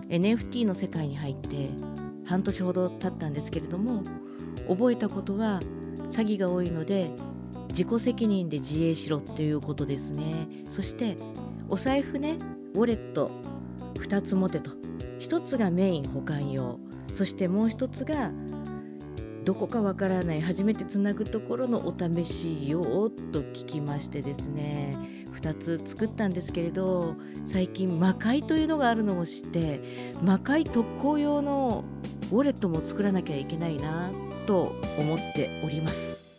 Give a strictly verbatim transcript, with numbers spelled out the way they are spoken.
エヌエフティー の世界に入って半年ほど経ったんですけれども、覚えたことは詐欺が多いので自己責任で自衛しろっていうことですね。そしてお財布ね、ウォレットふたつ持てと。ひとつがメイン保管用、そしてもうひとつがどこかわからない初めてつなぐところのお試し用と聞きましてですね、ふたつ作ったんですけれど、最近魔界というのがあるのを知って、魔界特攻用のウォレットも作らなきゃいけないなと思っております。